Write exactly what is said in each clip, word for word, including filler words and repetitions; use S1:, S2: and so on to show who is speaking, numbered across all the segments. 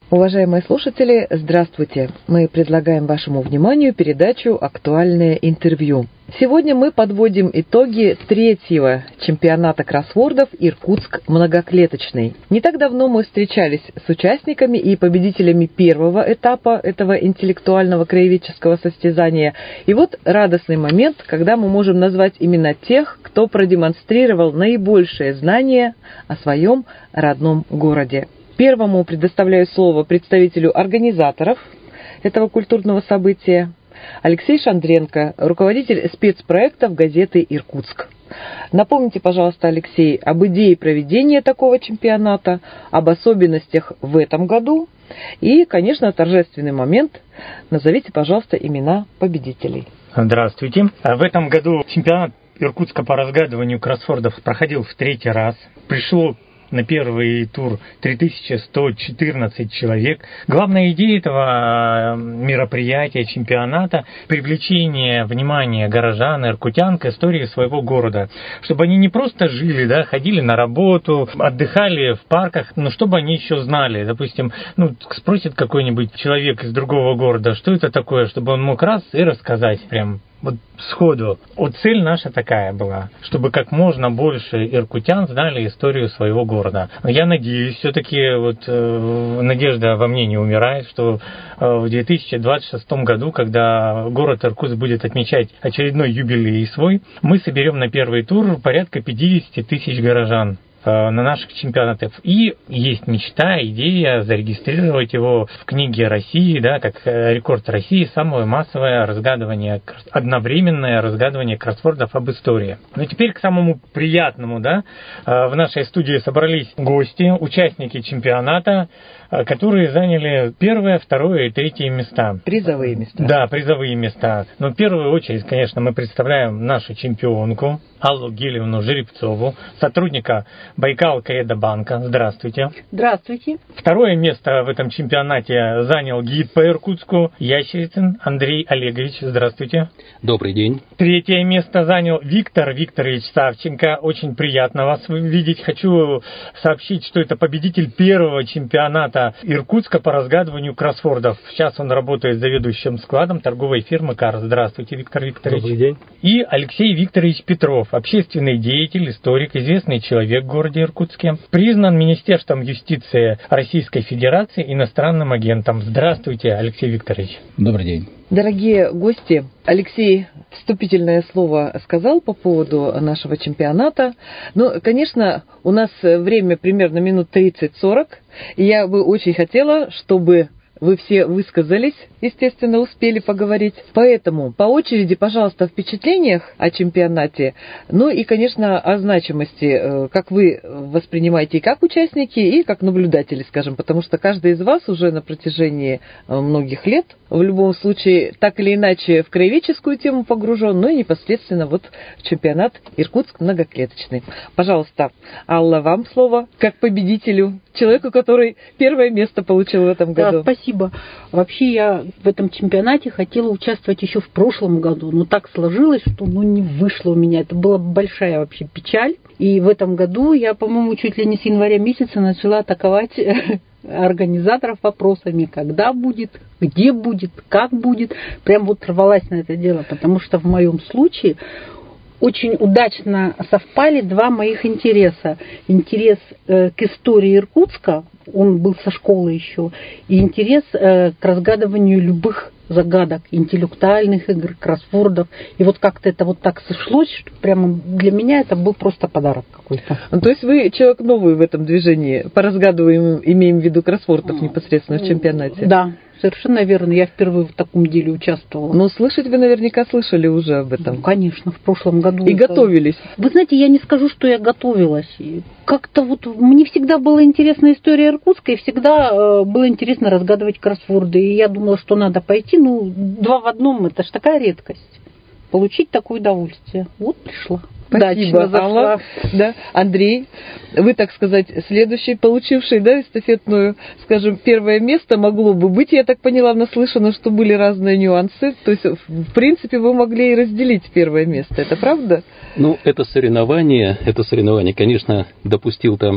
S1: Уважаемые слушатели, здравствуйте! Мы предлагаем вашему вниманию передачу «Актуальное интервью». Сегодня мы подводим итоги третьего чемпионата кроссвордов «Иркутск многоклеточный». Не так давно мы встречались с участниками и победителями первого этапа этого интеллектуального краеведческого состязания. И вот радостный момент, когда мы можем назвать именно тех, кто продемонстрировал наибольшее знание о своем родном городе. Первому предоставляю слово представителю организаторов этого культурного события, Алексей Шандренко, руководитель спецпроектов газеты «Иркутск». Напомните, пожалуйста, Алексей, об идее проведения такого чемпионата, об особенностях в этом году и, конечно, торжественный момент. Назовите, пожалуйста, имена победителей.
S2: Здравствуйте. В этом году чемпионат Иркутска по разгадыванию кроссвордов проходил в третий раз. Пришло на первый тур три тысячи сто четырнадцать человек. Главная идея этого мероприятия, чемпионата – привлечение внимания горожан, иркутян к истории своего города. Чтобы они не просто жили, да, ходили на работу, отдыхали в парках, но чтобы они еще знали. Допустим, ну, спросит какой-нибудь человек из другого города, что это такое, чтобы он мог раз и рассказать прям. Вот сходу. Вот цель наша такая была, чтобы как можно больше иркутян знали историю своего города. Я надеюсь, все-таки вот э, надежда во мне не умирает, что э, в две тысячи двадцать шестом году, когда город Иркутск будет отмечать очередной юбилей свой, мы соберем на первый тур порядка пятьдесят тысяч горожан на наших чемпионатах. И есть мечта, идея зарегистрировать его в книге России, да, как рекорд России, самое массовое разгадывание, одновременное разгадывание кроссвордов об истории. Но теперь к самому приятному, да, в нашей студии собрались гости, участники чемпионата, которые заняли первое, второе и третье места.
S1: Призовые места.
S2: Да, призовые места. Но в первую очередь, конечно, мы представляем нашу чемпионку Аллу Гелевну Жеребцову, сотрудника Байкал-Кредо-банка. Здравствуйте.
S3: Здравствуйте.
S2: Второе место в этом чемпионате занял гид по Иркутску Ящерицын Андрей Олегович. Здравствуйте.
S4: Добрый день.
S2: Третье место занял Виктор Викторович Савченко. Очень приятно вас видеть. Хочу сообщить, что это победитель первого чемпионата Иркутска по разгадыванию кроссвордов. Сейчас он работает заведующим складом торговой фирмы КАР. Здравствуйте, Виктор Викторович.
S4: Добрый день.
S2: И Алексей Викторович Петров, общественный деятель, историк, известный человек в городе Иркутске, признан Министерством юстиции Российской Федерации иностранным агентом. Здравствуйте, Алексей Викторович.
S4: Добрый день.
S1: Дорогие гости, Алексей вступительное слово сказал по поводу нашего чемпионата. Ну, конечно, у нас время примерно минут тридцать-сорок, и я бы очень хотела, чтобы вы все высказались, естественно, успели поговорить. Поэтому по очереди, пожалуйста, о впечатлениях о чемпионате, ну и, конечно, о значимости, как вы воспринимаете и как участники, и как наблюдатели, скажем, потому что каждый из вас уже на протяжении многих лет, в любом случае, так или иначе в краеведческую тему погружен, ну и непосредственно вот в чемпионат Иркутск многоклеточный. Пожалуйста, Алла, вам слово, как победителю, человеку, который первое место получил в этом году.
S3: Да, спасибо. Вообще я в этом чемпионате хотела участвовать еще в прошлом году, но так сложилось, что ну, не вышло у меня. Это была большая вообще печаль. И в этом году я, по-моему, чуть ли не с января месяца начала атаковать организаторов вопросами, когда будет, где будет, как будет. Прям вот рвалась на это дело, потому что в моем случае очень удачно совпали два моих интереса. Интерес э, к истории Иркутска, он был со школы еще, и интерес э, к разгадыванию любых загадок, интеллектуальных игр, кроссвордов. И вот как-то это вот так сошлось, что прямо для меня это был просто подарок какой-то.
S1: Ну, то есть вы человек новый в этом движении, по разгадываемым, имеем в виду кроссвордов непосредственно в чемпионате?
S3: Да. Совершенно верно. Я впервые в таком деле участвовала.
S1: Но слышать вы наверняка слышали уже об этом.
S3: Ну, конечно, в прошлом году.
S1: И это... готовились.
S3: Вы знаете, я не скажу, что я готовилась. Как-то вот мне всегда была интересна история Иркутска, и всегда э, было интересно разгадывать кроссворды. И я думала, что надо пойти. Ну, два в одном, это ж такая редкость. Получить такое удовольствие. Вот пришла.
S1: Спасибо, Алла. Да. Андрей, вы, так сказать, следующий, получивший, да, эстафетную, скажем, первое место могло бы быть, я так поняла, наслышано, что были разные нюансы, то есть, в принципе, вы могли и разделить первое место, это правда?
S4: Ну, это соревнование, это соревнование, конечно, допустил там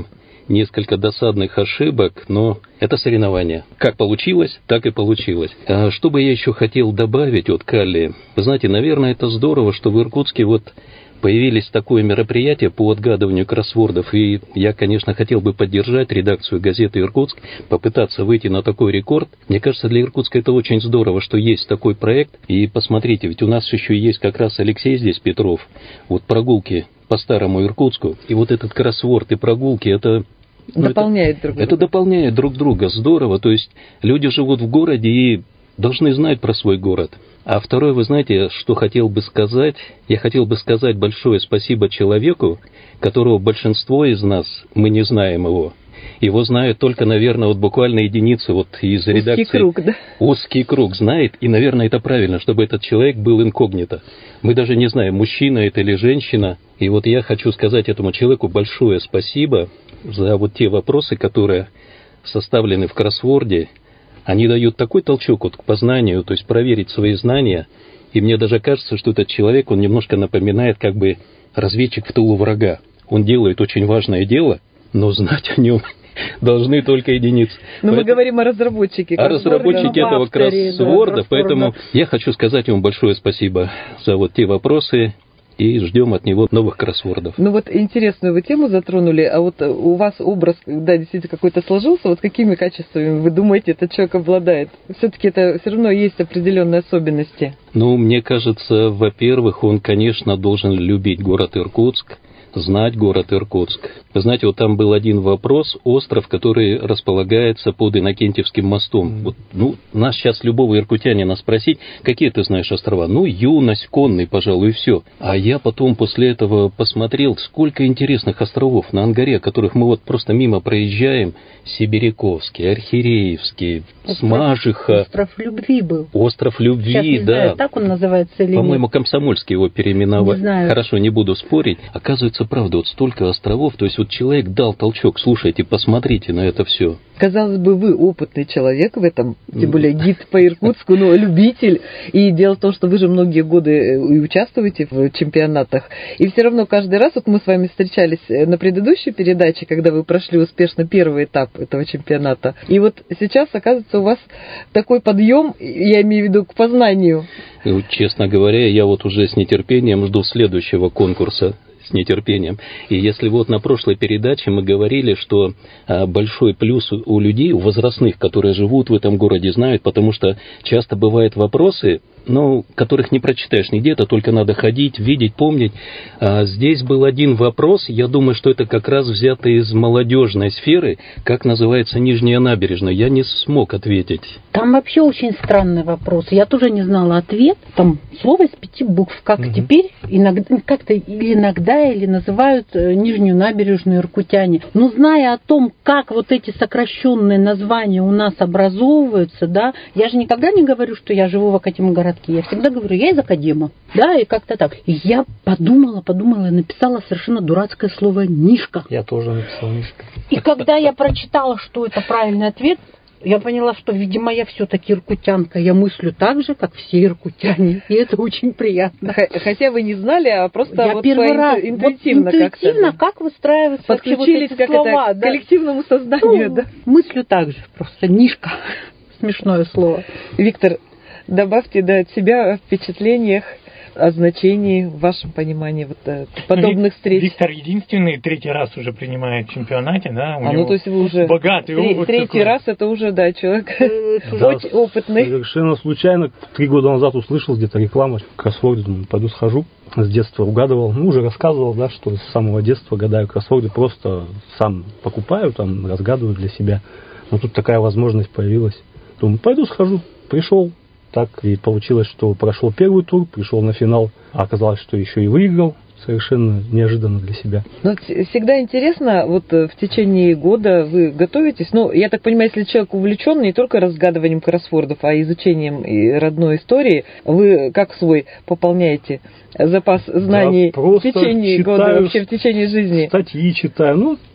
S4: несколько досадных ошибок, но это соревнование. Как получилось, так и получилось. А что бы я еще хотел добавить от Калли? Вы знаете, наверное, это здорово, что в Иркутске вот появились такое мероприятие по отгадыванию кроссвордов, и я, конечно, хотел бы поддержать редакцию газеты «Иркутск», попытаться выйти на такой рекорд. Мне кажется, для Иркутска это очень здорово, что есть такой проект. И посмотрите, ведь у нас еще есть как раз Алексей здесь, Петров, вот прогулки по старому Иркутску, и вот этот кроссворд и прогулки, это... Ну,
S1: дополняет
S4: это,
S1: друг друга.
S4: Это дополняет друг друга, здорово. То есть люди живут в городе и должны знать про свой город. А второе, вы знаете, что хотел бы сказать? Я хотел бы сказать большое спасибо человеку, которого большинство из нас, мы не знаем его. Его знают только, наверное, вот буквально единицы вот из редакции.
S1: Узкий круг, да?
S4: Узкий круг знает, и, наверное, это правильно, чтобы этот человек был инкогнито. Мы даже не знаем, мужчина это или женщина. И вот я хочу сказать этому человеку большое спасибо за вот те вопросы, которые составлены в кроссворде. Они дают такой толчок вот к познанию, то есть проверить свои знания. И мне даже кажется, что этот человек, он немножко напоминает как бы разведчик в тылу врага. Он делает очень важное дело, но знать о нем должны только единицы.
S1: Но поэтому... мы говорим о разработчике.
S4: О разработчике этого кроссворда, да, поэтому я хочу сказать ему большое спасибо за вот те вопросы. И ждем от него новых кроссвордов.
S1: Ну вот интересную вы тему затронули, а вот у вас образ, да, действительно какой-то сложился, вот какими качествами вы думаете этот человек обладает? Все-таки это все равно есть определенные особенности.
S4: Ну, мне кажется, во-первых, он, конечно, должен любить город Иркутск, знать город Иркутск. Вы знаете, вот там был один вопрос, остров, который располагается под Иннокентьевским мостом. Mm. Вот, ну, нас сейчас любого иркутянина спросить, какие ты знаешь острова? Ну, Юность, Конный, пожалуй, и все. А я потом после этого посмотрел, сколько интересных островов на Ангаре, которых мы вот просто мимо проезжаем. Сибиряковский, Архиреевский, остров, Смажиха.
S3: Остров Любви был.
S4: Остров Любви,
S3: сейчас не
S4: да.
S3: Знаю, так он называется или
S4: По-моему,
S3: нет?
S4: Комсомольский его переименовали.
S3: Не знаю.
S4: Хорошо, не буду спорить. Оказывается, правда, вот столько островов, то есть вот человек дал толчок, слушайте, посмотрите на это все.
S1: Казалось бы, вы опытный человек в этом, тем более гид по Иркутску, но любитель. И дело в том, что вы же многие годы и участвуете в чемпионатах. И все равно каждый раз, вот мы с вами встречались на предыдущей передаче, когда вы прошли успешно первый этап этого чемпионата. И вот сейчас, оказывается, у вас такой подъем, я имею в виду, к познанию.
S4: И, честно говоря, я вот уже с нетерпением жду следующего конкурса. С нетерпением. И если вот на прошлой передаче мы говорили, что а, большой плюс у, у людей, у возрастных, которые живут в этом городе, знают, потому что часто бывают вопросы, ну, которых не прочитаешь нигде, это только надо ходить, видеть, помнить. А здесь был один вопрос, я думаю, что это как раз взято из молодежной сферы, как называется Нижняя набережная. Я не смог ответить.
S3: Там вообще очень странный вопрос. Я тоже не знала ответ. Там слово из пяти букв. Как угу. теперь иногда, как-то или иногда, или называют Нижнюю набережную иркутяне. Но зная о том, как вот эти сокращенные названия у нас образовываются, да, я же никогда не говорю, что я живу в Академгородке. Я всегда говорю, я из Академа. Да, и как-то так. И я подумала, подумала, и написала совершенно дурацкое слово «нишка».
S2: Я тоже написала «нишка».
S3: И когда я прочитала, что это правильный ответ, я поняла, что, видимо, я все-таки иркутянка. Я мыслю так же, как все иркутяне. И это очень приятно.
S1: Хотя вы не знали, а просто
S3: я
S1: вот
S3: первый раз
S1: интуитивно,
S3: вот интуитивно
S1: как-то,
S3: как выстраиваются
S1: подключились
S3: вот эти
S1: как
S3: слова,
S1: это,
S3: да.
S1: к коллективному сознанию.
S3: Ну,
S1: да.
S3: Мыслю так же, просто «нишка». Смешное слово.
S1: Виктор, добавьте да, от себя о впечатлениях, о значении в вашем понимании вот, подобных встреч.
S2: Виктор единственный третий раз уже принимает в чемпионате, да? У
S1: а,
S2: него
S1: ну, то есть вы уже
S2: богатый
S1: три,
S2: опыт.
S1: Третий
S2: такой.
S1: раз это уже, да, человек
S5: да,
S1: очень опытный.
S5: Совершенно случайно, три года назад услышал где-то рекламу в кроссворде, думаю, пойду схожу. С детства угадывал, ну, уже рассказывал, да, что с самого детства гадаю кроссворды, просто сам покупаю, там, разгадываю для себя. Но тут такая возможность появилась. Думаю, пойду схожу. Пришел. Так и получилось, что прошел первый тур, пришел на финал, а оказалось, что еще и выиграл. Совершенно неожиданно для себя.
S1: Но всегда интересно, вот в течение года вы готовитесь, ну, я так понимаю, если человек увлечен не только разгадыванием кроссвордов, а изучением и родной истории, вы как свой пополняете запас знаний
S5: да,
S1: в течение читаю, года, вообще в течение жизни?
S5: Статьи читаю, ну,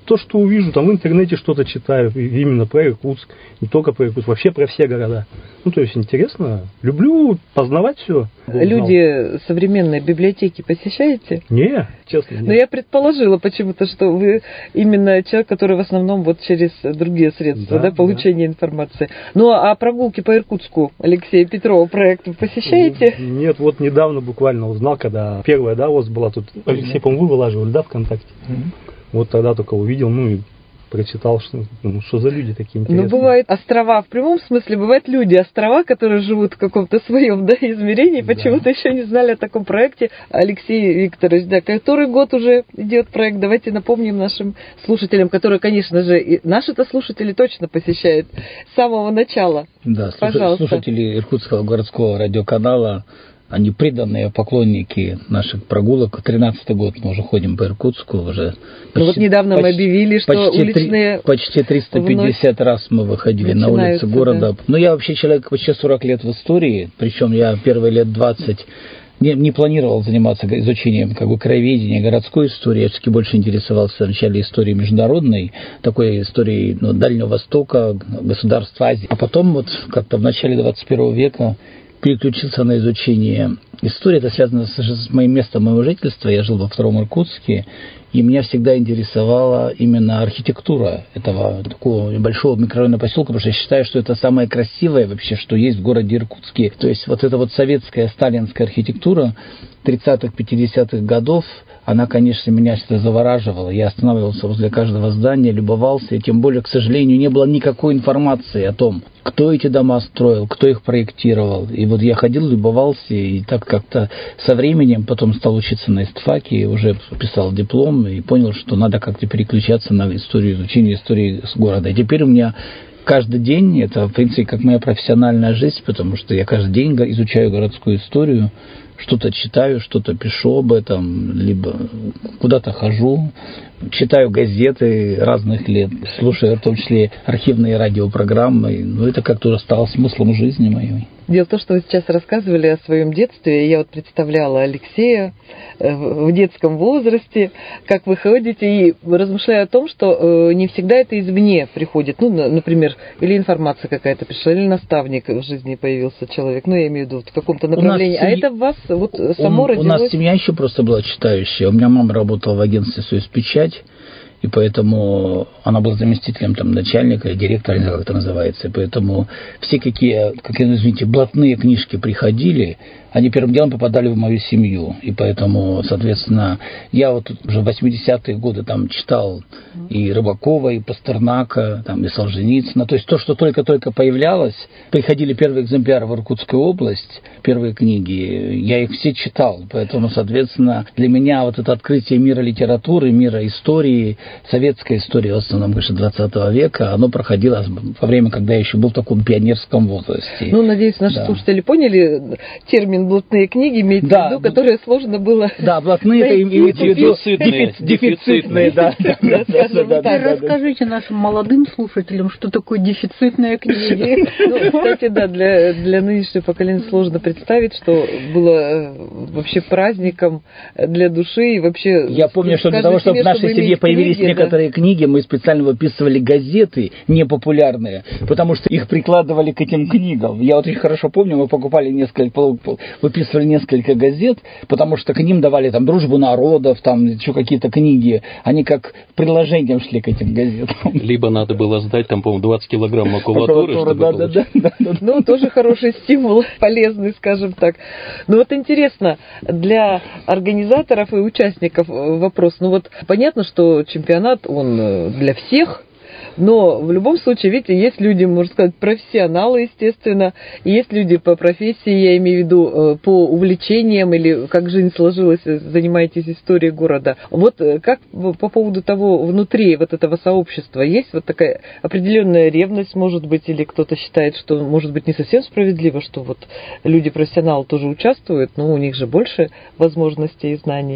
S5: то, что увижу, там в интернете что-то читаю, именно про Иркутск, не только про Иркутск, вообще про все города. Ну, то есть интересно. Люблю познавать все.
S1: Люди современные библиотеки посещаете?
S5: Не, честно, нет.
S1: Но я предположила почему-то, что вы именно человек, который в основном вот через другие средства, да, да, получения да. информации. Ну, а прогулки по Иркутску Алексея Петрова проект вы посещаете?
S5: Нет, вот недавно буквально узнал, когда первая, да, у вас была тут, Алексей, по-моему, вы вылаживали, да, ВКонтакте? Mm-hmm. Вот тогда только увидел, ну и прочитал, что, ну, что за люди такие интересные.
S1: Ну, бывают острова, в прямом смысле, бывают люди, острова, которые живут в каком-то своем, да, измерении, да. Почему-то еще не знали о таком проекте. Алексей Викторович, да, который год уже идет проект, давайте напомним нашим слушателям, которые, конечно же, и наши-то слушатели точно посещают с самого начала.
S6: Да,
S1: пожалуйста.
S6: Слушатели Иркутского городского радиоканала, они преданные поклонники наших прогулок. тринадцатый год мы уже ходим по Иркутску. Уже почти,
S1: ну вот недавно
S6: почти,
S1: мы объявили, что
S6: почти
S1: уличные...
S6: Три, почти триста пятьдесят раз мы выходили на улицы города. Да. Но я вообще человек почти сорок лет в истории. Причем я первые лет двадцать не, не планировал заниматься изучением как бы краеведения, городской истории. Я все-таки больше интересовался вначале историей международной, такой историей ну, Дальнего Востока, государств Азии. А потом вот как-то в начале двадцать первого века переключился на изучение истории. Это связано с, с моим местом моего жительства. Я жил во Втором Иркутске, и меня всегда интересовала именно архитектура этого такого небольшого микрорайона поселка, потому что я считаю, что это самое красивое вообще, что есть в городе Иркутске. То есть вот эта вот советская, сталинская архитектура тридцатых-пятидесятых годов, она, конечно, меня всегда завораживала. Я останавливался возле каждого здания, любовался, и тем более, к сожалению, не было никакой информации о том, кто эти дома строил, кто их проектировал. И вот я ходил, любовался, и так как-то со временем потом стал учиться на истфаке, уже писал диплом, и понял, что надо как-то переключаться на историю, изучение истории с города. И теперь у меня каждый день, это, в принципе, как моя профессиональная жизнь, потому что я каждый день изучаю городскую историю, что-то читаю, что-то пишу об этом, либо куда-то хожу, читаю газеты разных лет, слушаю в том числе архивные радиопрограммы. Ну, это как-то уже стало смыслом жизни моей.
S1: Дело в том, что вы сейчас рассказывали о своем детстве. Я вот представляла Алексея в детском возрасте, как вы ходите, и размышляю о том, что не всегда это извне приходит. Ну, например, или информация какая-то пришла, или наставник в жизни появился человек. Ну, я имею в виду в каком-то направлении. А это в вас вот само
S6: у,
S1: родилось?
S6: У нас семья еще просто была читающая. У меня мама работала в агентстве «Союзпечать», и поэтому она была заместителем там, начальника, директора, не знаю, как это называется. И поэтому все какие, как извините, блатные книжки приходили, они первым делом попадали в мою семью. И поэтому, соответственно, я вот уже в восьмидесятые годы там читал и Рыбакова, и Пастернака, там, и Солженицына. То есть то, что только-только появлялось, приходили первые экземпляры в Иркутскую область, первые книги, я их все читал. Поэтому, соответственно, для меня вот это открытие мира литературы, мира истории, советской истории, в основном, конечно, двадцатого века, оно проходило во время, когда я еще был в таком пионерском возрасте.
S1: Ну, надеюсь, наши да. слушатели поняли термин блатные книги, имеется да. в виду, которые сложно было.
S6: Да, блатные это имеется в виду дефицитные, да.
S3: Расскажите нашим молодым слушателям, что такое дефицитные книги.
S1: Кстати, да, для нынешнего поколения сложно представить, что было вообще праздником для души и вообще.
S6: Я помню, что для того, чтобы в нашей семье появились некоторые книги, мы специально выписывали газеты непопулярные, потому что их прикладывали к этим книгам. Я вот очень хорошо помню, мы покупали несколько, выписывали несколько газет, потому что к ним давали там «Дружбу народов», там еще какие-то книги, они как приложением шли к этим газетам.
S4: Либо надо было сдать там, по-моему, двадцать килограмм макулатуры, чтобы
S1: да, да, да, да, да. Ну, тоже хороший стимул, полезный, скажем так. Ну, вот интересно, для организаторов и участников вопрос, ну вот понятно, что чемпионат, он для всех, но в любом случае, видите, есть люди, можно сказать, профессионалы, естественно, и есть люди по профессии, я имею в виду по увлечениям или как жизнь сложилась, занимаетесь историей города. Вот как по поводу того, внутри вот этого сообщества, есть вот такая определенная ревность, может быть, или кто-то считает, что, может быть, не совсем справедливо, что вот люди-профессионалы тоже участвуют, но у них же больше возможностей и знаний.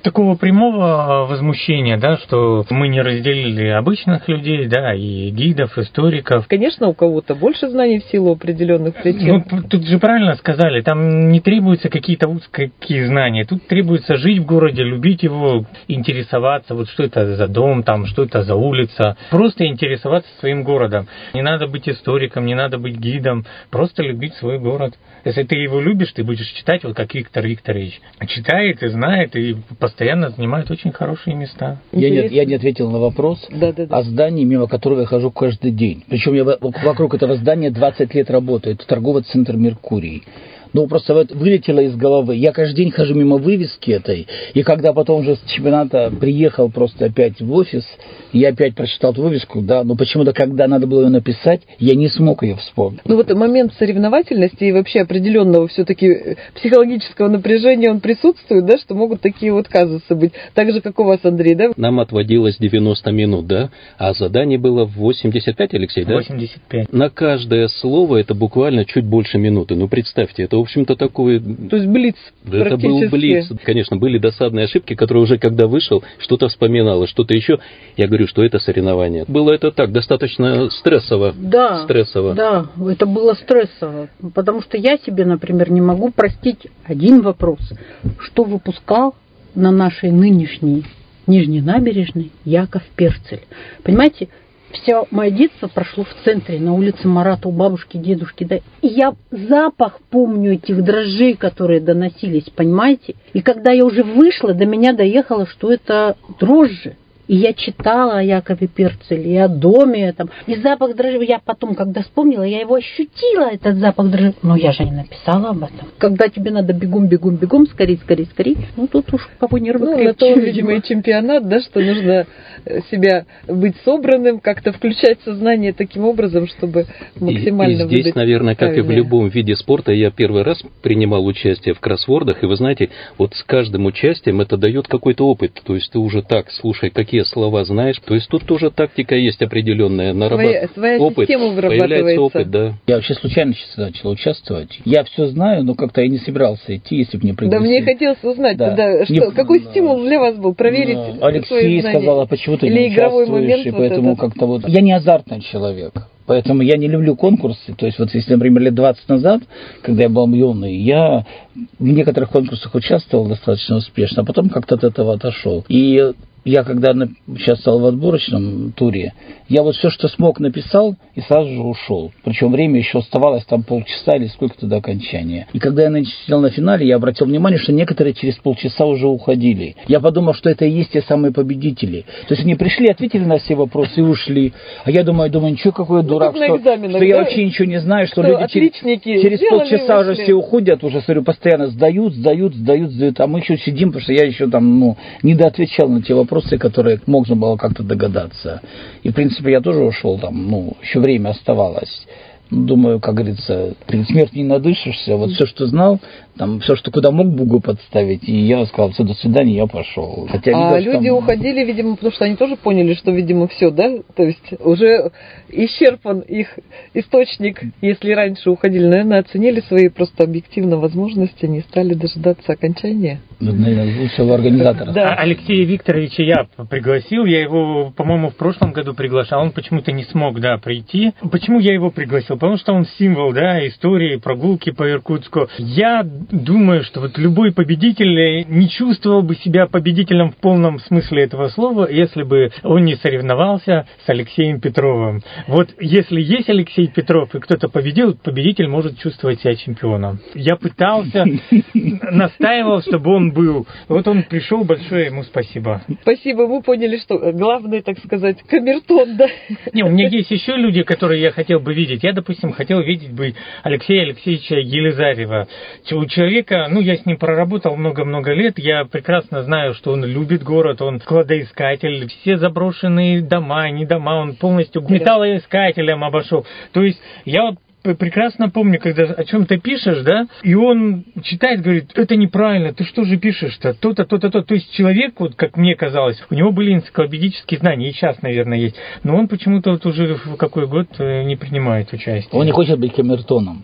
S2: такого прямого возмущения, да, что мы не разделили обычных людей, да, и гидов, историков.
S1: Конечно, у кого-то больше знаний в силу определенных причин.
S2: Ну, тут же правильно сказали, там не требуются какие-то узкие знания, тут требуется жить в городе, любить его, интересоваться, вот что это за дом, там, что это за улица, просто интересоваться своим городом. Не надо быть историком, не надо быть гидом, просто любить свой город. Если ты его любишь, ты будешь читать, вот как Виктор Викторович. Читает и знает, и постоянно занимает очень хорошие места.
S6: Я не, я не ответил на вопрос
S1: да, да, да.
S6: о здании, мимо которого я хожу каждый день. Причем я вокруг этого здания двадцать лет работаю. Это торговый центр «Меркурий». Ну, просто вот вылетело из головы. Я каждый день хожу мимо вывески этой, и когда потом уже с чемпионата приехал просто опять в офис, я опять прочитал эту вывеску, да, но почему-то, когда надо было ее написать, я не смог ее вспомнить.
S1: Ну, вот момент соревновательности и вообще определенного все-таки психологического напряжения, он присутствует, да, что могут такие вот казусы быть. Так же, как у вас, Андрей, да?
S4: Нам отводилось девяносто минут, да, а задание было восемьдесят пять, Алексей, да?
S2: восемьдесят пять.
S4: На каждое слово это буквально чуть больше минуты. Ну, представьте, это, в общем-то, такое...
S1: То есть блиц
S4: Это был блиц. Конечно, были досадные ошибки, которые уже, когда вышел, что-то вспоминал, и что-то еще. Я говорю, что это соревнование. Было это так, достаточно стрессово.
S3: Да,
S4: стрессово.
S3: Да, это было стрессово. Потому что я себе, например, не могу простить один вопрос. Что выпускал на нашей нынешней Нижней набережной Яков Перцель? Понимаете? Все мое детство прошло в центре, на улице Марата, у бабушки, дедушки. Да. И я запах помню этих дрожжей, которые доносились, понимаете? И когда я уже вышла, до меня доехало, что это дрожжи. И я читала о Якове Перцеле, и о доме этом. И запах дрожжей, я потом, когда вспомнила, я его ощутила, этот запах дрожжей. Но я же не написала об этом. Когда тебе надо бегом, бегом, бегом, скорей, скорей, скорей, ну тут уж кого нервы
S1: ну,
S3: крепче.
S1: это, видимо, и чемпионат, да, что нужно себя быть собранным, как-то включать сознание таким образом, чтобы максимально
S4: выдать. И, и здесь, наверное, как правильно. И в любом виде спорта, я первый раз принимал участие в кроссвордах, и вы знаете, вот с каждым участием это дает какой-то опыт. То есть ты уже так, слушай, какие слова знаешь. То есть тут тоже тактика есть определенная.
S1: Своя, своя
S4: опыт,
S1: система вырабатывается.
S4: Появляется опыт, да.
S6: Я вообще случайно сейчас начал участвовать. Я все знаю, но как-то я не собирался идти, если бы мне пригласили.
S1: Да, мне хотелось узнать, да. Да, что, не, какой да. стимул для вас был проверить
S6: да. Алексей сказал, а почему ты
S1: Или
S6: не
S1: игровой
S6: участвуешь?
S1: Момент
S6: и
S1: вот
S6: поэтому
S1: этот.
S6: как-то вот... Я не азартный человек. Поэтому я не люблю конкурсы. То есть вот если, например, лет двадцать назад, когда я был юный, я в некоторых конкурсах участвовал достаточно успешно, а потом как-то от этого отошел. И я когда участвовал в отборочном туре, я вот все, что смог, написал и сразу же ушел. Причем время еще оставалось там полчаса или сколько-то до окончания. И когда я сидел на финале, я обратил внимание, что некоторые через полчаса уже уходили. Я подумал, что это и есть те самые победители. То есть они пришли, ответили на все вопросы и ушли. А я думаю, думаю, ничего, какой я дурак, ну, что, что да? я вообще ничего не знаю, что, что люди через, через полчаса уже все уходят, уже, смотрю, постоянно сдают, сдают, сдают, сдают. А мы еще сидим, потому что я еще там, ну, не доотвечал на те вопросы, которые можно было как-то догадаться. И, в принципе, я тоже ушел там, ну, еще время оставалось. Думаю, как говорится, перед смертью не надышишься. Вот все, что знал, там, все, что куда мог Бугу подставить. И я сказал, все, до свидания, я пошел. Хотя,
S1: а
S6: видел,
S1: люди
S6: там...
S1: уходили, видимо, потому что они тоже поняли, что, видимо, все, да? То есть уже исчерпан их источник. Если раньше уходили, наверное, оценили свои просто объективно возможности, не стали дожидаться окончания.
S6: Ну, наверное, лучшего организатора.
S2: Да. Алексея Викторовича я пригласил, я его, по-моему, в прошлом году приглашал, он почему-то не смог, да, прийти. Почему я его пригласил? Потому что он символ, да, истории, прогулки по Иркутску. Я думаю, что вот любой победитель не чувствовал бы себя победителем в полном смысле этого слова, если бы он не соревновался с Алексеем Петровым. Вот если есть Алексей Петров и кто-то победил, победитель может чувствовать себя чемпионом. Я пытался, настаивал, чтобы он был. Вот он пришел, большое ему спасибо.
S1: Спасибо, мы поняли, что главное, так сказать, камертон, да?
S2: Не, у меня есть еще люди, которые я хотел бы видеть. Я, допустим, хотел видеть бы Алексея Алексеевича Елизарева. У человека, ну, я с ним проработал много-много лет, я прекрасно знаю, что он любит город, он кладоискатель, все заброшенные дома, не дома, он полностью металлоискателем обошел. То есть я вот прекрасно помню, когда о чем-то пишешь, да, и он читает, говорит, это неправильно, ты что же пишешь-то, то-то, то-то, то. То есть человек, вот, как мне казалось, у него были энциклопедические знания, и сейчас, наверное, есть, но он почему-то вот уже в какой год не принимает участие.
S6: Он не хочет быть камертоном.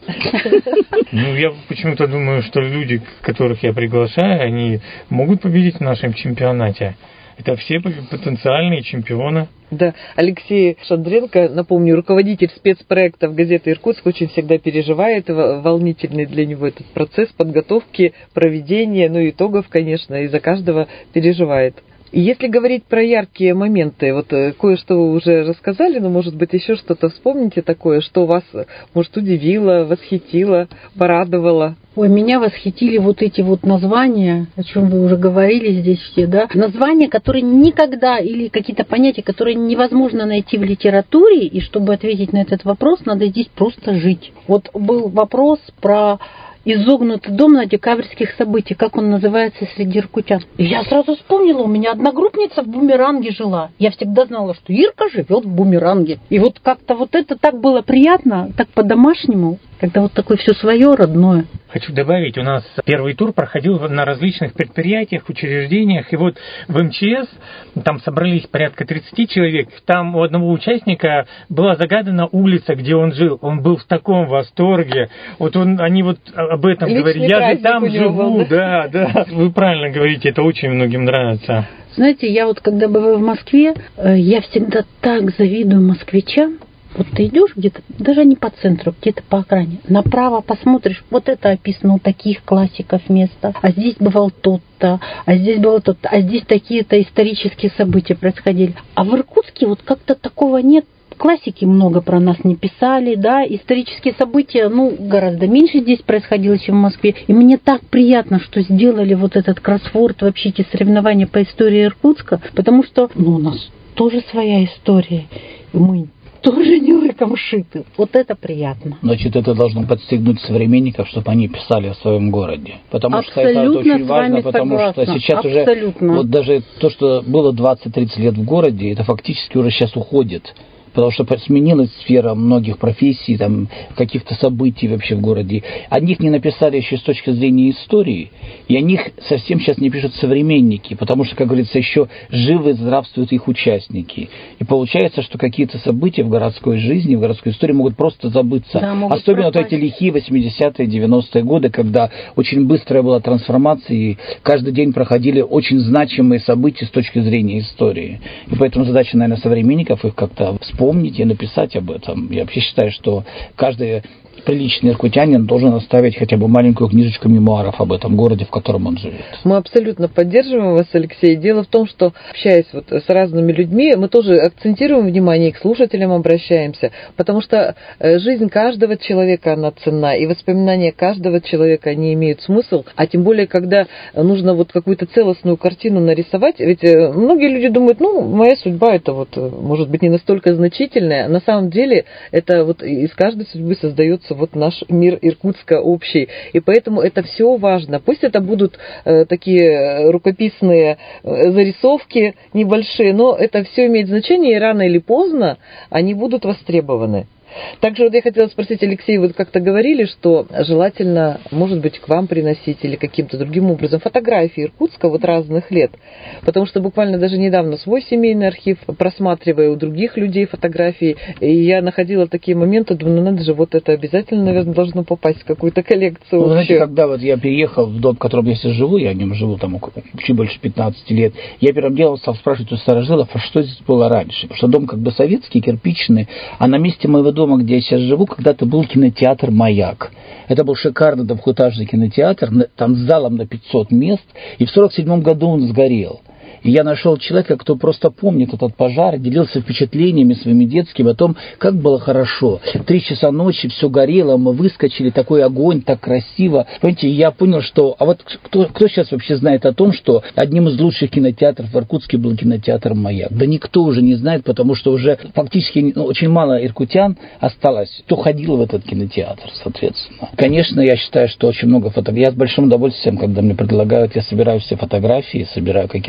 S2: Ну, я почему-то думаю, что люди, которых я приглашаю, они могут победить в нашем чемпионате. Это все потенциальные чемпионы.
S1: Да, Алексей Шандренко, напомню, руководитель спецпроектов газеты «Иркутск», очень всегда переживает, волнительный для него этот процесс подготовки, проведения, ну и итогов, конечно, и за каждого переживает. И если говорить про яркие моменты, вот кое-что вы уже рассказали, но, может быть, еще что-то вспомните такое, что вас, может, удивило, восхитило, порадовало?
S3: Ой, меня восхитили вот эти вот названия, о чем вы уже говорили здесь все, да? Названия, которые никогда, или какие-то понятия, которые невозможно найти в литературе, и чтобы ответить на этот вопрос, надо здесь просто жить. Вот был вопрос про изогнутый дом на декабрьских событиях, как он называется среди иркутян. И я сразу вспомнила, у меня одногруппница в Бумеранге жила. Я всегда знала, что Ирка живет в Бумеранге. И вот как-то вот это так было приятно, так по-домашнему, когда вот такое все свое, родное.
S2: Хочу добавить, у нас первый тур проходил на различных предприятиях, учреждениях, и вот в эм че эс там собрались порядка тридцать человек, там у одного участника была загадана улица, где он жил, он был в таком восторге, вот он, они вот об этом
S1: личный
S2: говорили, я же там живу,
S1: был,
S2: да, да, вы правильно говорите, это очень многим нравится.
S3: Знаете, я вот когда бываю в Москве, я всегда так завидую москвичам. Вот ты идешь где-то, даже не по центру, где-то по окраине, направо посмотришь, вот это описано у таких классиков место, а здесь бывал тот-то, а здесь было тот-то, а здесь такие-то исторические события происходили. А в Иркутске вот как-то такого нет. Классики много про нас не писали, да, исторические события, ну, гораздо меньше здесь происходило, чем в Москве. И мне так приятно, что сделали вот этот кроссворд, вообще эти соревнования по истории Иркутска, потому что, ну, у нас тоже своя история, и мы тоже не лыком шиты. Вот это приятно.
S6: Значит, это должно подстегнуть современников, чтобы они писали о своем городе. Потому
S3: абсолютно
S6: что это очень важно, потому
S3: согласна.
S6: что сейчас
S3: абсолютно.
S6: уже, вот даже то, что было двадцать-тридцать лет в городе, это фактически уже сейчас уходит. Потому что сменилась сфера многих профессий, там, каких-то событий вообще в городе. О них не написали еще с точки зрения истории, и о них совсем сейчас не пишут современники, потому что, как говорится, еще живы, здравствуют их участники. И получается, что какие-то события в городской жизни, в городской истории могут просто забыться.
S3: Да, могут
S6: особенно
S3: пропасть.
S6: Вот эти лихие восьмидесятые, девяностые годы, когда очень быстрая была трансформация, и каждый день проходили очень значимые события с точки зрения истории. И поэтому задача, наверное, современников их как-то вспомнить, помнить и написать об этом. Я вообще считаю, что каждый приличный иркутянин должен оставить хотя бы маленькую книжечку мемуаров об этом городе, в котором он живет.
S1: Мы абсолютно поддерживаем вас, Алексей. Дело в том, что, общаясь вот с разными людьми, мы тоже акцентируем внимание и к слушателям обращаемся, потому что жизнь каждого человека, она ценна, и воспоминания каждого человека, они имеют смысл, а тем более, когда нужно вот какую-то целостную картину нарисовать, ведь многие люди думают, ну, моя судьба, это вот, может быть, не настолько значительная, на самом деле, это вот из каждой судьбы создается вот наш мир Иркутска общий. И поэтому это все важно. Пусть это будут э, такие рукописные э, зарисовки небольшие, но это все имеет значение, и рано или поздно они будут востребованы. Также вот я хотела спросить, Алексей, вы как-то говорили, что желательно, может быть, к вам приносить или каким-то другим образом фотографии Иркутска вот разных лет. Потому что буквально даже недавно свой семейный архив, просматривая у других людей фотографии, и я находила такие моменты, думаю, ну надо же, вот это обязательно, наверное, должно попасть в какую-то коллекцию.
S6: Ну, знаете, когда вот я переехал в дом, в котором я сейчас живу, я в нем живу там чуть больше пятнадцати лет, я первым делом стал спрашивать у старожилов, а что здесь было раньше? Потому что дом как бы советский, кирпичный, а на месте моего дома, дома, где я сейчас живу, когда-то был кинотеатр «Маяк». Это был шикарный двухэтажный кинотеатр, там с залом на пятьсот мест, и в сорок седьмом году он сгорел. И я нашел человека, кто просто помнит этот пожар, делился впечатлениями своими детскими о том, как было хорошо. Три часа ночи, все горело, мы выскочили, такой огонь, так красиво. Понимаете, я понял, что... А вот кто, кто сейчас вообще знает о том, что одним из лучших кинотеатров в Иркутске был кинотеатр «Маяк»? Да никто уже не знает, потому что уже фактически ну, очень мало иркутян осталось, кто ходил в этот кинотеатр, соответственно. Конечно, я считаю, что очень много фотографий. Я с большим удовольствием, когда мне предлагают, я собираю все фотографии, собираю какие-то тексты,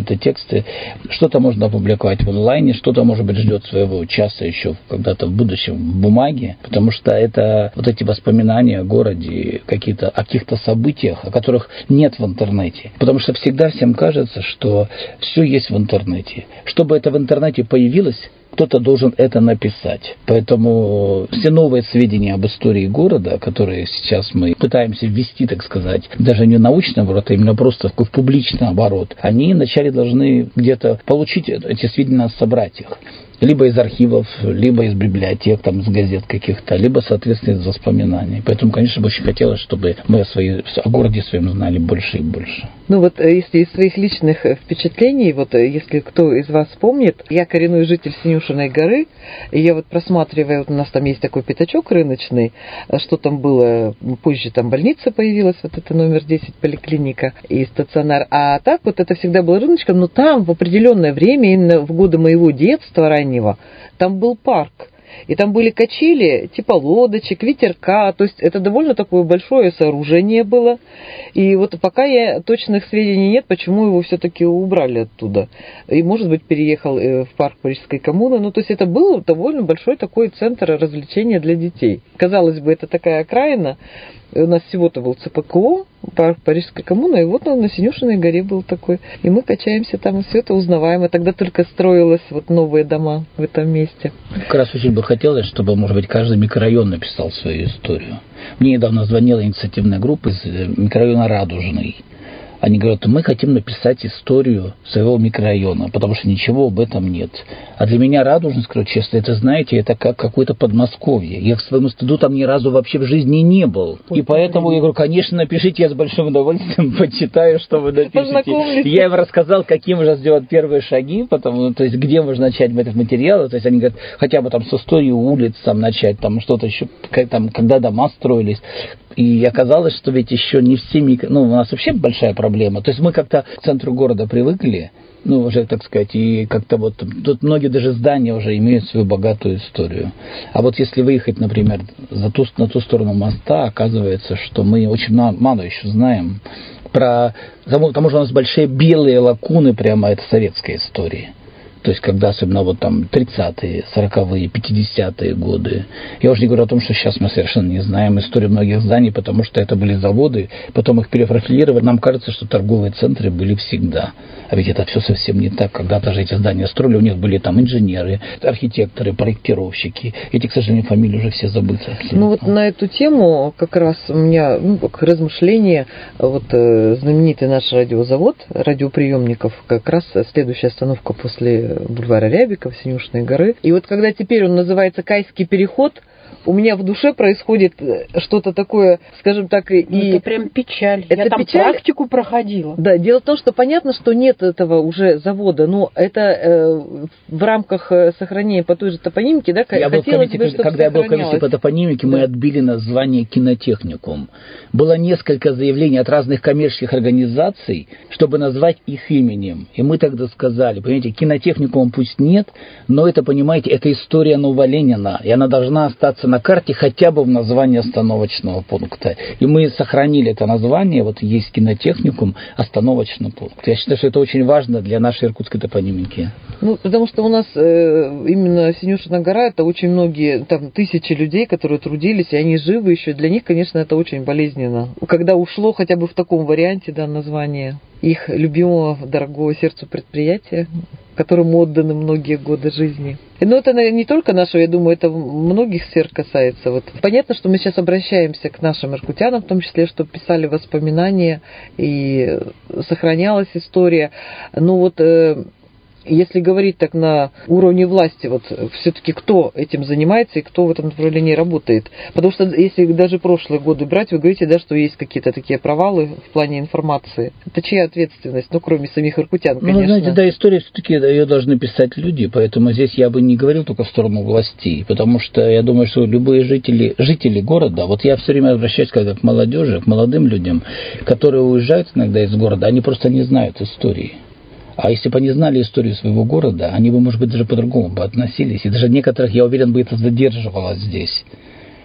S6: тексты. Что-то можно опубликовать в онлайне, что-то, может быть, ждет своего часа еще когда-то в будущем в бумаге, потому что это вот эти воспоминания о городе, какие-то, о каких-то событиях, о которых нет в интернете. Потому что всегда всем кажется, что все есть в интернете. Чтобы это в интернете появилось, кто-то должен это написать. Поэтому все новые сведения об истории города, которые сейчас мы пытаемся ввести, так сказать, даже не в научный оборот, а именно просто в публичный оборот, они вначале должны где-то получить эти сведения, собрать их. Либо из архивов, либо из библиотек, там, из газет каких-то, либо, соответственно, из воспоминаний. Поэтому, конечно, бы очень хотелось, чтобы мы о, своей, о городе своем знали больше и больше.
S1: Ну вот, если из своих личных впечатлений, вот если кто из вас помнит, я коренной житель Синюшиной горы, и я вот просматриваю, вот у нас там есть такой пятачок рыночный, что там было, позже там больница появилась, вот это номер десять, поликлиника и стационар, а так вот это всегда было рыночком, но там в определенное время, именно в годы моего детства раннего, там был парк. И там были качели, типа лодочек, ветерка, то есть это довольно такое большое сооружение было. И вот пока я точных сведений нет, почему его все-таки убрали оттуда. И, может быть, переехал в парк Парижской коммуны. Ну, то есть это был довольно большой такой центр развлечения для детей. Казалось бы, это такая окраина. У нас всего-то был ЦПКО, парк Парижской коммуны, и вот он на Синюшиной горе был такой. И мы качаемся там, и все это узнаваем. И тогда только строилось вот новые дома в этом месте.
S6: Как раз очень бы хотелось, чтобы, может быть, каждый микрорайон написал свою историю. Мне недавно звонила инициативная группа из микрорайона Радужный. Они говорят, мы хотим написать историю своего микрорайона, потому что ничего об этом нет. А для меня Радужный, скажу честно, это, знаете, это как какое-то Подмосковье. Я к своему стыду там ни разу вообще в жизни не был. Ой, и поэтому я говорю, конечно, напишите, я с большим удовольствием почитаю, что вы напишете. Я им рассказал, какие можно сделать первые шаги, потому, то есть где можно начать в этот материал. То есть они говорят, хотя бы там с истории улиц там начать, там что-то еще, там, когда дома строились. И оказалось, что ведь еще не все микро... Ну, у нас вообще большая проблема. То есть мы как-то к центру города привыкли, ну, уже, так сказать, и как-то вот... Тут многие даже здания уже имеют свою богатую историю. А вот если выехать, например, за ту, на ту сторону моста, оказывается, что мы очень мало еще знаем про... Потому что у нас большие белые лакуны, прямо это советская история. То есть, когда особенно вот там тридцатые, сороковые, пятидесятые годы. Я уже не говорю о том, что сейчас мы совершенно не знаем историю многих зданий, потому что это были заводы, потом их перепрофилировали. Нам кажется, что торговые центры были всегда. А ведь это все совсем не так. Когда-то же эти здания строили, у них были там инженеры, архитекторы, проектировщики. Эти, к сожалению, фамилии уже все забыты.
S1: Ну вот на эту тему как раз у меня, ну, как размышление, вот э, знаменитый наш радиозавод радиоприемников, как раз следующая остановка после бульвара Рябиков, Синюшиной горы. И вот когда теперь он называется Кайский переход, у меня в душе происходит что-то такое, скажем так, и...
S3: Это прям печаль.
S1: Это
S3: Я там
S1: печаль.
S3: Практику проходила.
S1: Да, дело в том, что понятно, что нет этого уже завода, но это э, в рамках сохранения по той же топонимике, да,
S6: я был в комиссии, бы, когда я был в комиссии по топонимике, да. Мы отбили название кинотехникум. Было несколько заявлений от разных коммерческих организаций, чтобы назвать их именем. И мы тогда сказали, понимаете, кинотехникум пусть нет, но это, понимаете, это история Нового Ленина, и она должна остаться на карте хотя бы в названии остановочного пункта. И мы сохранили это название, вот есть кинотехникум, остановочный пункт. Я считаю, что это очень важно для нашей иркутской топонимики.
S1: Ну, потому что у нас э, именно Синюшина гора, это очень многие, там, тысячи людей, которые трудились, и они живы еще. Для них, конечно, это очень болезненно. Когда ушло хотя бы в таком варианте, да, название их любимого, дорогого сердцу предприятия, которому отданы многие годы жизни. Но это не только нашего, я думаю, это многих сфер касается. Вот. Понятно, что мы сейчас обращаемся к нашим иркутянам, в том числе, чтобы писали воспоминания и сохранялась история. Но вот если говорить так на уровне власти, вот все-таки кто этим занимается и кто в этом направлении работает? Потому что если даже прошлые годы брать, вы говорите, да, что есть какие-то такие провалы в плане информации. Это чья ответственность? Ну, кроме самих иркутян, конечно.
S6: Ну, знаете, да, история все-таки ее должны писать люди, поэтому здесь я бы не говорил только в сторону властей, потому что я думаю, что любые жители, жители города, вот я все время обращаюсь когда к молодежи, к молодым людям, которые уезжают иногда из города, они просто не знают истории. А если бы они знали историю своего города, они бы, может быть, даже по-другому бы относились. И даже некоторых, я уверен, бы это задерживало здесь.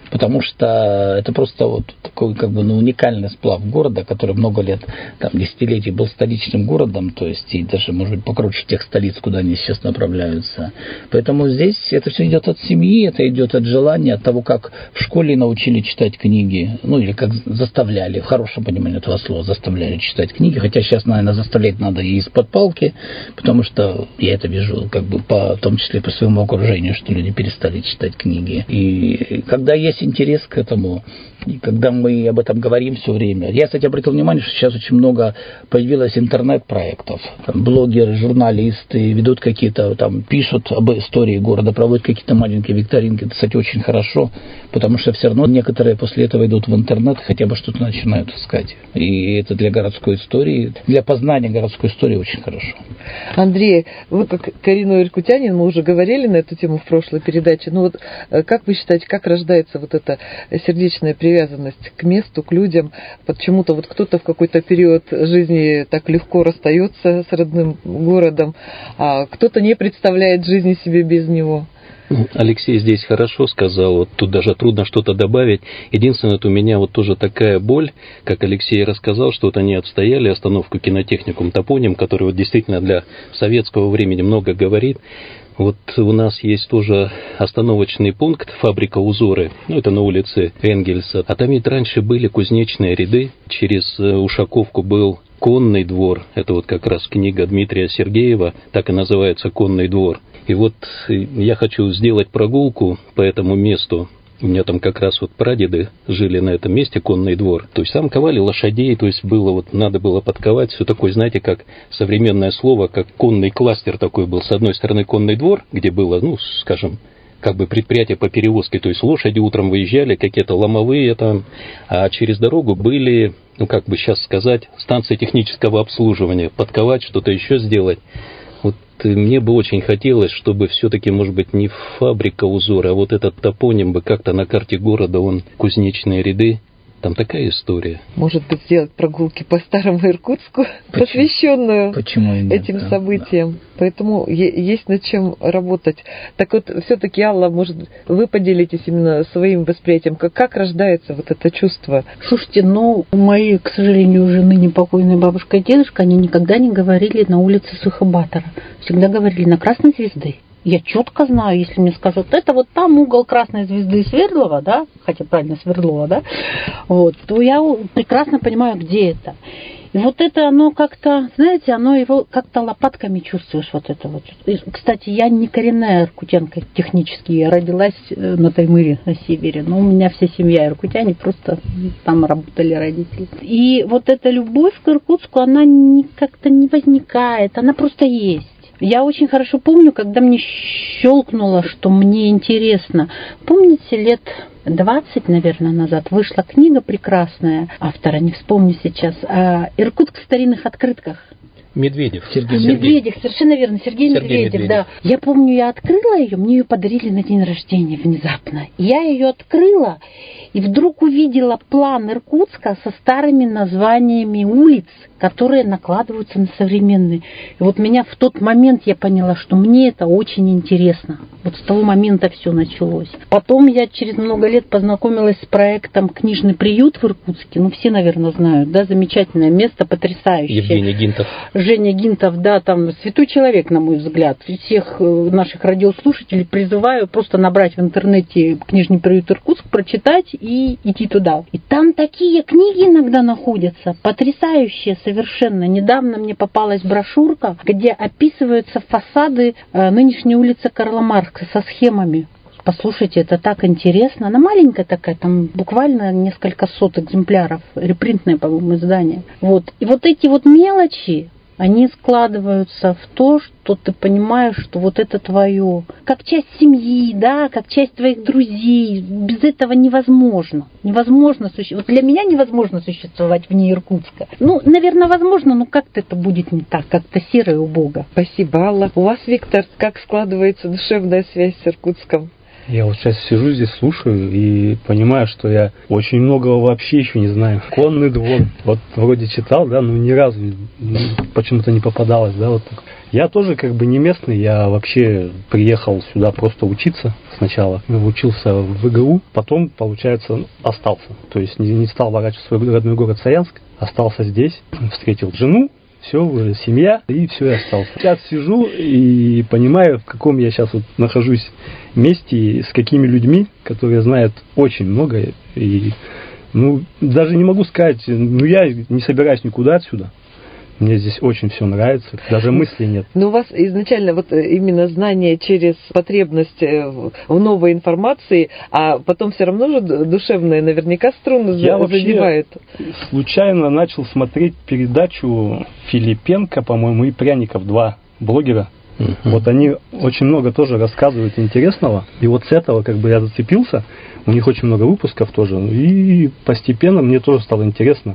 S6: потому что это просто вот такой как бы ну, уникальный сплав города, который много лет, там, десятилетий был столичным городом, то есть и даже, может быть, покруче тех столиц, куда они сейчас направляются. Поэтому здесь это все идет от семьи, это идет от желания, от того, как в школе научили читать книги, ну или как заставляли, в хорошем понимании этого слова, заставляли читать книги, хотя сейчас, наверное, заставлять надо и из-под палки, потому что я это вижу, как бы, по, в том числе по своему окружению, что люди перестали читать книги. И когда есть интерес к этому, и когда мы об этом говорим все время. Я, кстати, обратил внимание, что сейчас очень много появилось интернет-проектов. Там блогеры, журналисты ведут какие-то, там, пишут об истории города, проводят какие-то маленькие викторинки. Это, кстати, очень хорошо, потому что все равно некоторые после этого идут в интернет и хотя бы что-то начинают искать. И это для городской истории, для познания городской истории очень хорошо.
S1: Андрей, вы как коренной иркутянин, мы уже говорили на эту тему в прошлой передаче, но вот как вы считаете, как рождается вот эта сердечная привязанность к месту, к людям? Почему-то вот кто-то в какой-то период жизни так легко расстается с родным городом, а кто-то не представляет жизни себе без него.
S4: Алексей здесь хорошо сказал, вот тут даже трудно что-то добавить. Единственное, вот у меня вот тоже такая боль, как Алексей рассказал, что вот они отстояли остановку кинотехникум Топоним, который вот действительно для советского времени много говорит. Вот у нас есть тоже остановочный пункт «Фабрика Узоры», ну это на улице Энгельса, а там ведь раньше были кузнечные ряды, через Ушаковку был конный двор, это вот как раз книга Дмитрия Сергеева, так и называется «Конный двор». И вот я хочу сделать прогулку по этому месту. У меня там как раз вот прадеды жили на этом месте, конный двор. То есть там ковали лошадей, то есть было вот, надо было подковать все такое, знаете, как современное слово, как конный кластер такой был. С одной стороны конный двор, где было, ну, скажем, как бы предприятие по перевозке, то есть лошади утром выезжали, какие-то ломовые там, а через дорогу были, ну, как бы сейчас сказать, станции технического обслуживания, подковать, что-то еще сделать. Вот мне бы очень хотелось, чтобы все-таки, может быть, не фабрика Узора, а вот этот топоним бы как-то на карте города, он кузнечные ряды. Там такая история.
S1: Может быть, сделать прогулки по старому Иркутску, Почему? посвященную
S6: Почему нет,
S1: этим
S6: да,
S1: событиям.
S6: Да.
S1: Поэтому есть над чем работать. Так вот, все-таки, Алла, может, вы поделитесь именно своим восприятием, как, как рождается вот это чувство?
S3: Слушайте, ну, мои, к сожалению, уже ныне покойные бабушка и дедушка, они никогда не говорили на улице Сухобатора. Всегда говорили на Красной Звезды. Я четко знаю, если мне скажут, это вот там угол Красной Звезды Свердлова, да, хотя правильно Свердлова, да, вот, то я прекрасно понимаю, где это. И вот это оно как-то, знаете, оно его как-то лопатками чувствуешь, вот это вот. И, кстати, я не коренная иркутянка технически, я родилась на Таймыре, на севере, но у меня вся семья иркутяне, просто там работали родители. И вот эта любовь к Иркутску, она не, как-то не возникает, она просто есть. Я очень хорошо помню, когда мне щелкнуло, что мне интересно. Помните, лет двадцать, наверное, назад вышла книга прекрасная, автора не вспомню сейчас, «Иркутск в старинных открытках».
S4: Медведев.
S3: Сергей Медведев, совершенно верно, Сергей, Сергей Медведев, Медведев, да. Я помню, я открыла ее, мне ее подарили на день рождения внезапно. Я ее открыла и вдруг увидела план Иркутска со старыми названиями улиц, которые накладываются на современные. И вот меня в тот момент я поняла, что мне это очень интересно. Вот с того момента все началось. Потом я через много лет познакомилась с проектом «Книжный приют» в Иркутске. Ну, все, наверное, знают, да, замечательное место, потрясающее.
S4: Евгений Гинтов.
S3: Женя Гинтов, да, там святой человек, на мой взгляд. Всех наших радиослушателей призываю просто набрать в интернете «Книжный приют Иркутск», прочитать и идти туда. И там такие книги иногда находятся, потрясающие совершенно. Недавно мне попалась брошюрка, где описываются фасады нынешней улицы Карла Маркса со схемами. Послушайте, это так интересно. Она маленькая такая, там буквально несколько сот экземпляров, репринтное, по-моему, издание. Вот. И вот эти вот мелочи, они складываются в то, что ты понимаешь, что вот это твое. Как часть семьи, да, как часть твоих друзей. Без этого невозможно. Невозможно существовать. Вот для меня невозможно существовать вне Иркутска. Ну, наверное, возможно, но как-то это будет не так, как-то серо и убого.
S1: Спасибо, Алла. У вас, Виктор, как складывается душевная связь с Иркутском?
S5: Я вот сейчас сижу здесь, слушаю и понимаю, что я очень многого вообще еще не знаю. Конный двор, вот вроде читал, да, но ни разу почему-то не попадалось, да, вот так. Я тоже как бы не местный, я вообще приехал сюда просто учиться сначала. Учился в ИГУ, потом, получается, остался. То есть не, не стал ворачивать свой родной город Саянск, остался здесь, встретил жену, все, уже семья, и все, я остался. Сейчас сижу и понимаю, в каком я сейчас вот нахожусь месте, с какими людьми, которые знают очень много. И, ну, даже не могу сказать, ну, я не собираюсь никуда отсюда. Мне здесь очень все нравится, даже мыслей нет.
S1: Но у вас изначально вот именно знание через потребность в новой информации, а потом все равно же душевная наверняка струны
S5: Я
S1: задевает.
S5: Я случайно начал смотреть передачу Филипенко, по-моему, и Пряников, два блогера. Uh-huh. Вот они очень много тоже рассказывают интересного. И вот с этого как бы я зацепился. У них очень много выпусков тоже. И постепенно мне тоже стало интересно.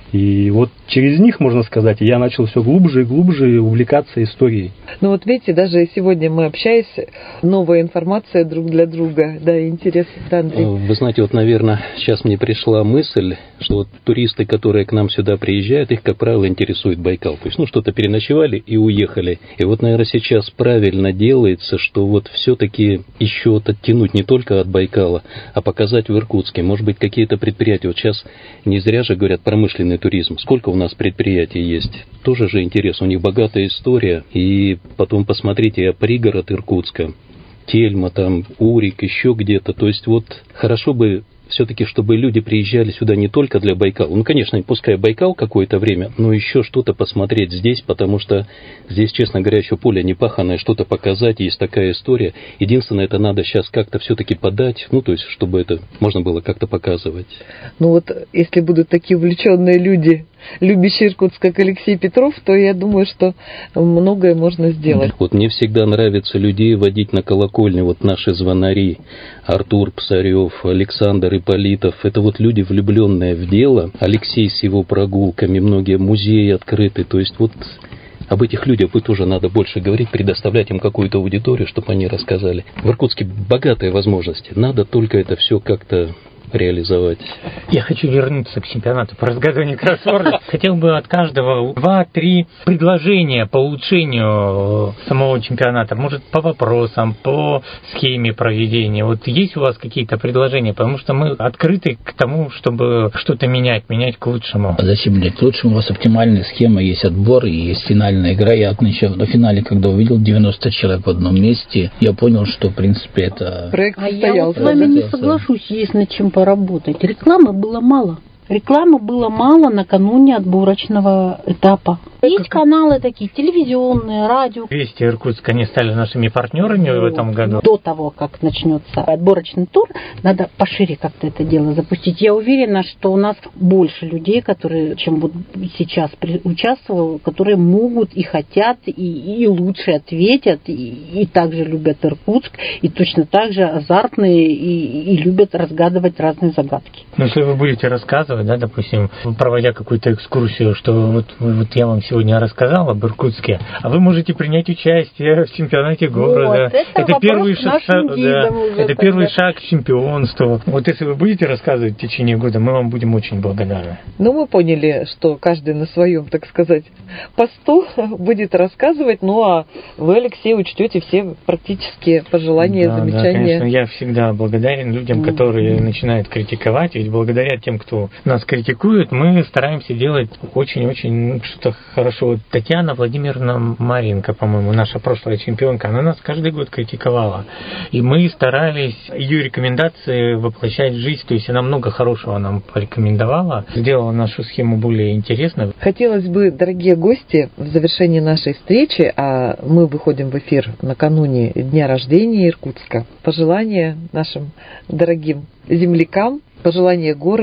S5: И вот через них, можно сказать, я начал все глубже и глубже увлекаться историей.
S1: Ну вот видите, даже сегодня мы общаемся, новая информация друг для друга. Да, интересно, да, Андрей?
S4: Вы знаете, вот, наверное, сейчас мне пришла мысль, что вот туристы, которые к нам сюда приезжают, их, как правило, интересует Байкал. То есть, ну, что-то переночевали и уехали. И вот, наверное, сейчас правильно делается, что вот все-таки еще оттянуть не только от Байкала, а показать в Иркутске. Может быть, какие-то предприятия. Вот сейчас не зря же говорят промышленный туризм. Сколько у нас предприятий есть? Тоже же интересно. У них богатая история. И потом посмотрите, а пригород Иркутска, Тельма, там, Урик, еще где-то. То есть вот хорошо бы все-таки, чтобы люди приезжали сюда не только для Байкала. Ну, конечно, пускай Байкал какое-то время, но еще что-то посмотреть здесь, потому что здесь, честно говоря, еще поле не паханое, что-то показать, есть такая история. Единственное, это надо сейчас как-то все-таки подать, ну, то есть, чтобы это можно было как-то показывать.
S1: Ну, вот, если будут такие увлеченные люди, любящий Иркутск, как Алексей Петров, то я думаю, что многое можно сделать.
S4: Вот мне всегда нравится людей водить на колокольню, вот наши звонари, Артур Псарев, Александр Ипполитов, это вот люди, влюбленные в дело, Алексей с его прогулками, многие музеи открыты, то есть вот об этих людях бы тоже надо больше говорить, предоставлять им какую-то аудиторию, чтобы они рассказали. В Иркутске богатые возможности, надо только это все как-то реализовать.
S2: Я хочу вернуться к чемпионату по разгадыванию кроссвордов. Хотел бы от каждого два-три предложения по улучшению самого чемпионата. Может, по вопросам, по схеме проведения. Вот есть у вас какие-то предложения? Потому что мы открыты к тому, чтобы что-то менять, менять к лучшему.
S6: А зачем менять к лучшему? У вас оптимальная схема, есть отбор и есть финальная игра. Я еще на финале, когда увидел девяносто человек в одном месте, я понял, что, в принципе, это...
S1: Проект
S3: а я вот с вами не соглашусь, есть над чем поработать. Рекламы было мало. Рекламы было мало накануне отборочного этапа. Есть каналы такие, телевизионные, радио.
S2: Вести Иркутск, они стали нашими партнерами ну, в этом году.
S3: До того, как начнется отборочный тур, надо пошире как-то это дело запустить. Я уверена, что у нас больше людей, которые, чем вот сейчас участвовали, которые могут и хотят, и, и лучше ответят, и, и также любят Иркутск, и точно так же азартные, и, и любят разгадывать разные загадки.
S2: Ну, если вы будете рассказывать, да, допустим, проводя какую-то экскурсию, что вот, вот я вам сегодня рассказал об Иркутске, а вы можете принять участие в чемпионате города.
S3: Вот, это
S2: это первый шаг, да, это
S3: тогда.
S2: первый шаг к чемпионству. Вот если вы будете рассказывать в течение года, мы вам будем очень благодарны.
S1: Ну, мы поняли, что каждый на своем, так сказать, посту будет рассказывать, ну, а вы, Алексей, учтете все практические пожелания,
S2: да,
S1: замечания.
S2: Да, конечно, я всегда благодарен людям, которые mm-hmm. начинают критиковать, ведь благодаря тем, кто нас критикует, мы стараемся делать очень-очень что-то хорошо. Вот Татьяна Владимировна Маренко, по-моему, наша прошлая чемпионка, она нас каждый год критиковала. И мы старались ее рекомендации воплощать в жизнь. То есть она много хорошего нам порекомендовала, сделала нашу схему более интересной.
S1: Хотелось бы, дорогие гости, в завершении нашей встречи, а мы выходим в эфир накануне дня рождения Иркутска, пожелания нашим дорогим землякам, пожелания городу,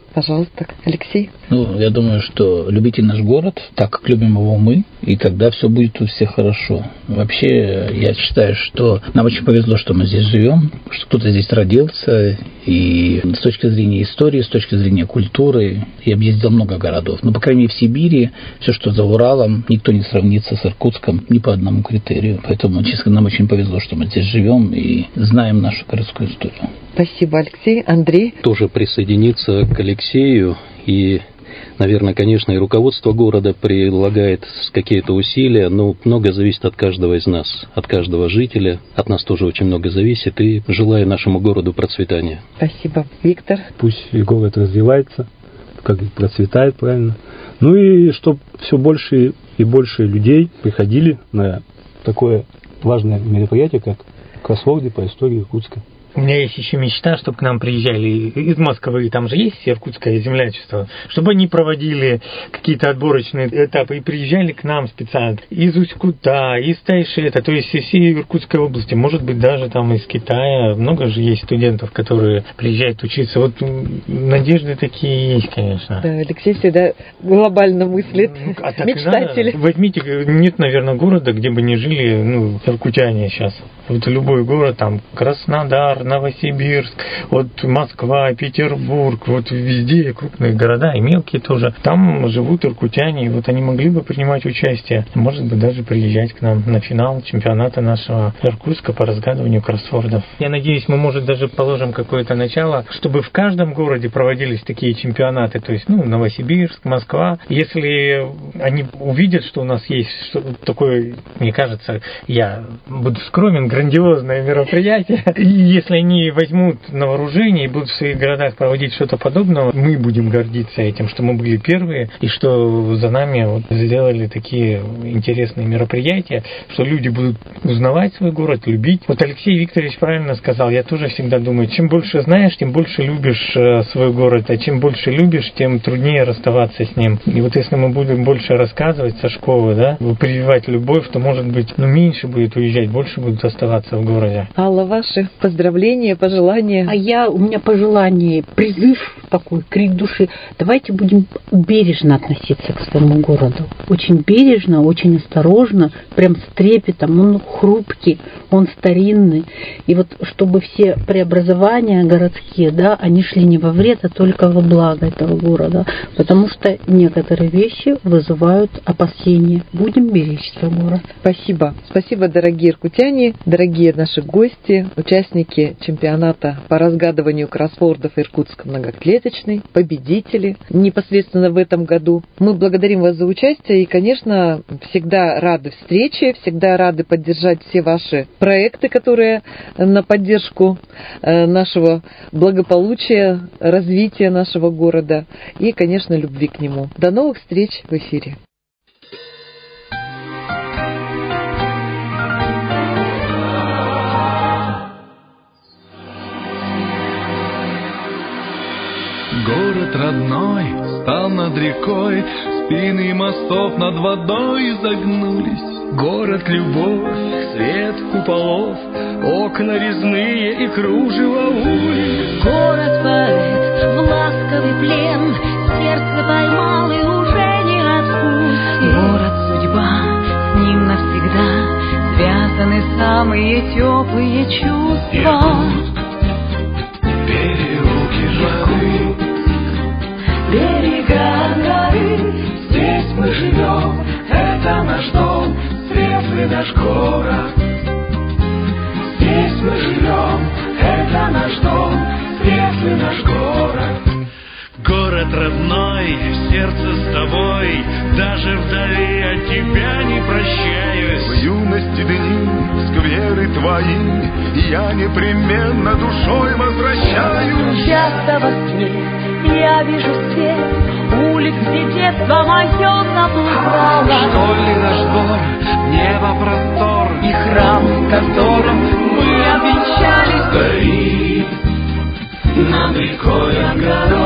S1: Пожалуйста, Алексей.
S6: Ну, я думаю, что любите наш город так, как любим его мы, и тогда все будет у всех хорошо. Вообще, я считаю, что нам очень повезло, что мы здесь живем, что кто-то здесь родился, и с точки зрения истории, с точки зрения культуры, я объездил много городов. Но, по крайней мере, в Сибири, все, что за Уралом, никто не сравнится с Иркутском ни по одному критерию. Поэтому, честно, нам очень повезло, что мы здесь живем и знаем нашу городскую историю.
S1: Спасибо, Алексей. Андрей?
S4: Тоже присоединиться к Алексею. И, наверное, конечно, и руководство города прилагает какие-то усилия, но много зависит от каждого из нас, от каждого жителя. От нас тоже очень много зависит. И желаю нашему городу процветания.
S1: Спасибо. Виктор?
S5: Пусть и город развивается, как процветает, правильно. Ну и чтобы все больше и больше людей приходили на такое важное мероприятие, как кроссворды по истории Иркутска.
S2: У меня есть еще мечта, чтобы к нам приезжали из Москвы, там же есть иркутское землячество, чтобы они проводили какие-то отборочные этапы и приезжали к нам специально из Усть-Кута, из Тайшета, то есть из всей Иркутской области, может быть, даже там из Китая. Много же есть студентов, которые приезжают учиться. Вот надежды такие есть, конечно.
S1: Да, Алексей всегда глобально мыслит, ну, а мечтатель.
S2: Возьмите, нет, наверное, города, где бы не жили ну, иркутяне сейчас. Вот любой город, там, Краснодар, Новосибирск, вот Москва, Петербург, вот везде крупные города и мелкие тоже. Там живут иркутяне, и вот они могли бы принимать участие, может быть, даже приезжать к нам на финал чемпионата нашего Иркутска по разгадыванию кроссвордов. Я надеюсь, мы, может, даже положим какое-то начало, чтобы в каждом городе проводились такие чемпионаты, то есть, ну, Новосибирск, Москва. Если они увидят, что у нас есть такое, мне кажется, я буду скромен, грандиозное мероприятие, и если они возьмут на вооружение и будут в своих городах проводить что-то подобное, мы будем гордиться этим, что мы были первые, и что за нами вот сделали такие интересные мероприятия, что люди будут узнавать свой город, любить. Вот Алексей Викторович правильно сказал, я тоже всегда думаю, чем больше знаешь, тем больше любишь свой город, а чем больше любишь, тем труднее расставаться с ним. И вот если мы будем больше рассказывать со школы, да, прививать любовь, то, может быть, ну, меньше будет уезжать, больше будут оставаться в городе.
S1: Алла, ваши поздравления, пожелания?
S3: А я, у меня пожелание, призыв такой, крик души. Давайте будем бережно относиться к своему городу. Очень бережно, очень осторожно, прям с трепетом. Он хрупкий, он старинный. И вот чтобы все преобразования городские, да, они шли не во вред, а только во благо этого города. Потому что некоторые вещи вызывают опасения. Будем беречь свой город.
S1: Спасибо. Спасибо, дорогие иркутяне, дорогие наши гости, участники чемпионата по разгадыванию кроссвордов Иркутск многоклеточный, победители непосредственно в этом году. Мы благодарим вас за участие и, конечно, всегда рады встрече, всегда рады поддержать все ваши проекты, которые на поддержку нашего благополучия, развития нашего города и, конечно, любви к нему. До новых встреч в эфире.
S7: Город родной стал над рекой, спины мостов над водой загнулись. Город любовь, свет куполов, окна резные и кружево улиц.
S8: Город поэт в ласковый плен, сердце поймал и уже не отпустит. Город судьба, с ним навсегда связаны самые теплые чувства.
S7: Переулки жары, берега горы, здесь мы живем, это наш дом, светлый наш город. Здесь мы живем, это наш дом, светлый наш город. Город родной, в сердце с тобой, даже вдали от тебя не прощаюсь. В юности дни, скверы твои, я непременно душой возвращаюсь.
S8: Часто во сне я вижу свет улиц, где детство мое заблуждало.
S7: Школьный наш двор, небо простор,
S8: и храм, в котором мы обвенчались.
S7: Стоит над рекой Ангара.